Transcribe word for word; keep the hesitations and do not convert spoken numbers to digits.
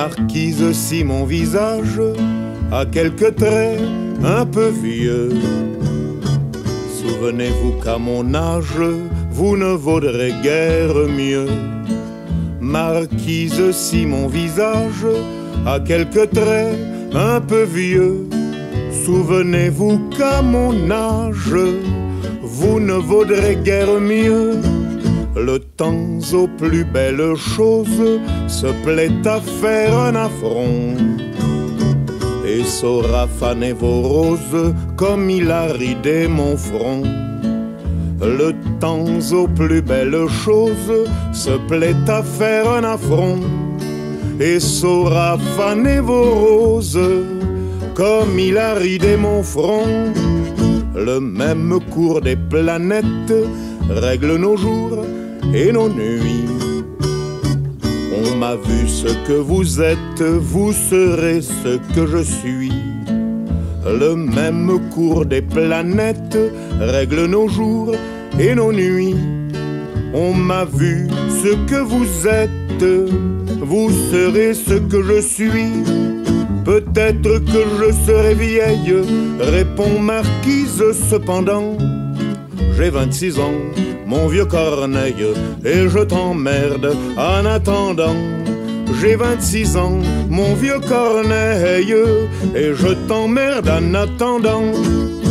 Marquise, si mon visage a quelques traits un peu vieux, souvenez-vous qu'à mon âge, vous ne vaudrez guère mieux. Marquise, si mon visage a quelques traits un peu vieux, souvenez-vous qu'à mon âge, vous ne vaudrez guère mieux. Le temps aux plus belles choses se plaît à faire un affront et saura faner vos roses comme il a ridé mon front. Le temps aux plus belles choses se plaît à faire un affront et saura faner vos roses comme il a ridé mon front. Le même cours des planètes règle nos jours et nos nuits. On m'a vu ce que vous êtes, vous serez ce que je suis. Le même cours des planètes règle nos jours et nos nuits. On m'a vu ce que vous êtes, vous serez ce que je suis. Peut-être que je serai vieille, répond Marquise cependant. J'ai vingt-six ans, mon vieux Corneille, et je t'emmerde en attendant. J'ai vingt-six ans, mon vieux Corneille, et je t'emmerde en attendant.